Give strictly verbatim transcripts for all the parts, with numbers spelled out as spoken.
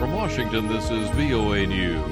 From Washington, this is V O A News.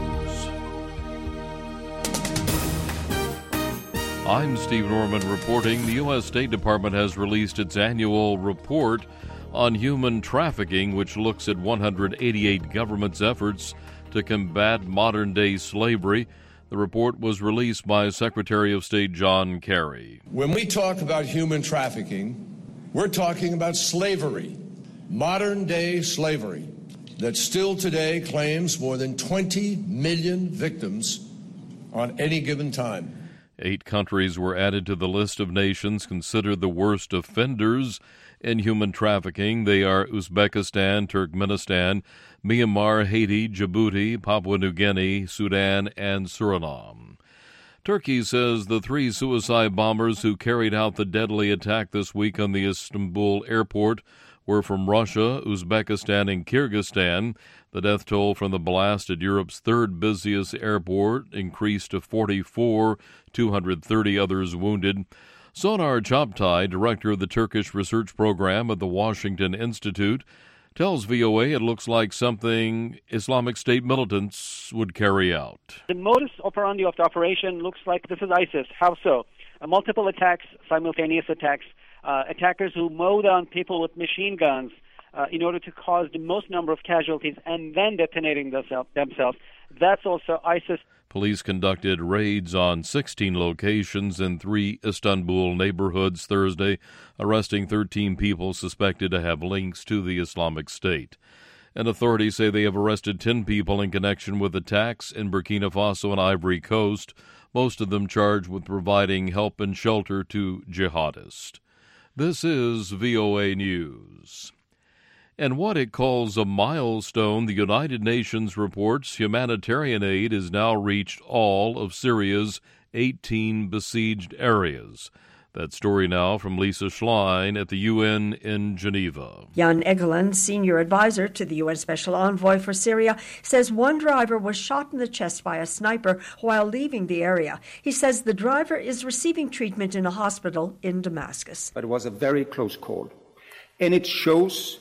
I'm Steve Norman reporting. The U S State Department has released its annual report on human trafficking, which looks at one hundred eighty-eight governments' efforts to combat modern-day slavery. The report was released by Secretary of State John Kerry. When we talk about human trafficking, we're talking about slavery, modern-day slavery, that still today claims more than twenty million victims on any given time. Eight countries were added to the list of nations considered the worst offenders in human trafficking. They are Uzbekistan, Turkmenistan, Myanmar, Haiti, Djibouti, Papua New Guinea, Sudan, and Suriname. Turkey says the three suicide bombers who carried out the deadly attack this week on the Istanbul airport were from Russia, Uzbekistan, and Kyrgyzstan. The death toll from the blast at Europe's third busiest airport increased to forty-four, two hundred thirty others wounded. Sonar Chaptai, director of the Turkish research program at the Washington Institute, tells V O A it looks like something Islamic State militants would carry out. The modus operandi of the operation looks like this is ISIS. How so? Uh, multiple attacks, simultaneous attacks, uh, attackers who mow down people with machine guns uh, in order to cause the most number of casualties and then detonating themselves. That's also ISIS. Police conducted raids on sixteen locations in three Istanbul neighborhoods Thursday, arresting thirteen people suspected to have links to the Islamic State. And authorities say they have arrested ten people in connection with attacks in Burkina Faso and Ivory Coast, most of them charged with providing help and shelter to jihadists. This is V O A News. And what it calls a milestone, the United Nations reports humanitarian aid has now reached all of Syria's eighteen besieged areas. That story now from Lisa Schlein at the U N in Geneva. Jan Egeland, senior advisor to the U N Special Envoy for Syria, says one driver was shot in the chest by a sniper while leaving the area. He says the driver is receiving treatment in a hospital in Damascus. But it was a very close call. And it shows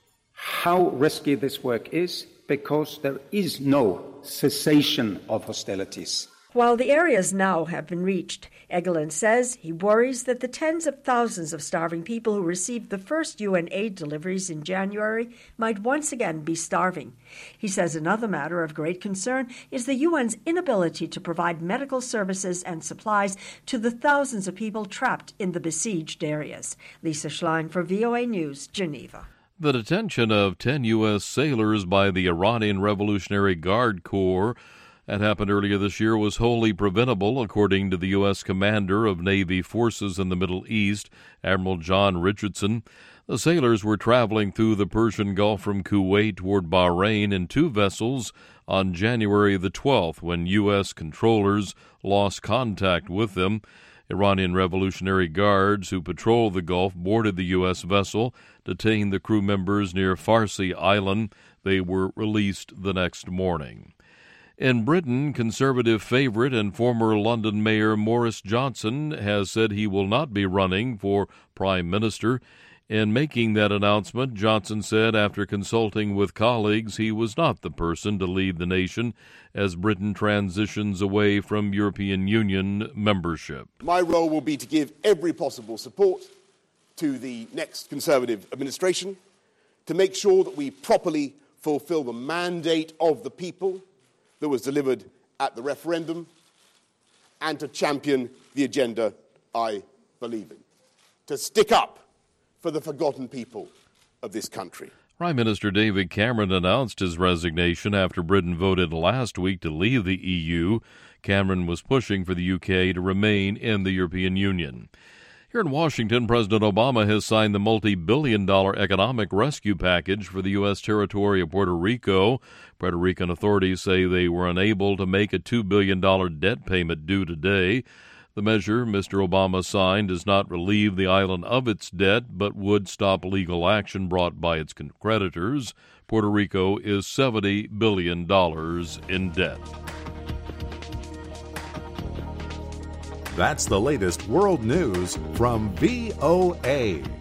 how risky this work is, because there is no cessation of hostilities. While the areas now have been reached, Egeland says he worries that the tens of thousands of starving people who received the first U N aid deliveries in January might once again be starving. He says another matter of great concern is the U N's inability to provide medical services and supplies to the thousands of people trapped in the besieged areas. Lisa Schlein for V O A News, Geneva. The detention of ten U S sailors by the Iranian Revolutionary Guard Corps that happened earlier this year was wholly preventable, according to the U S commander of Navy forces in the Middle East, Admiral John Richardson. The sailors were traveling through the Persian Gulf from Kuwait toward Bahrain in two vessels on January the twelfth, when U S controllers lost contact with them. Iranian Revolutionary Guards who patrolled the Gulf boarded the U S vessel, detained the crew members near Farsi Island. They were released the next morning. In Britain, Conservative favorite and former London Mayor Boris Johnson has said he will not be running for Prime Minister. In making that announcement, Johnson said after consulting with colleagues he was not the person to lead the nation as Britain transitions away from European Union membership. My role will be to give every possible support to the next Conservative administration to make sure that we properly fulfil the mandate of the people that was delivered at the referendum, and to champion the agenda I believe in, to stick up for the forgotten people of this country. Prime Minister David Cameron announced his resignation after Britain voted last week to leave the E U. Cameron was pushing for the U K to remain in the European Union. Here in Washington, President Obama has signed the multi-billion dollar economic rescue package for the U S territory of Puerto Rico. Puerto Rican authorities say they were unable to make a two billion dollars debt payment due today. The measure Mister Obama signed does not relieve the island of its debt, but would stop legal action brought by its creditors. Puerto Rico is seventy billion dollars in debt. That's the latest world news from V O A.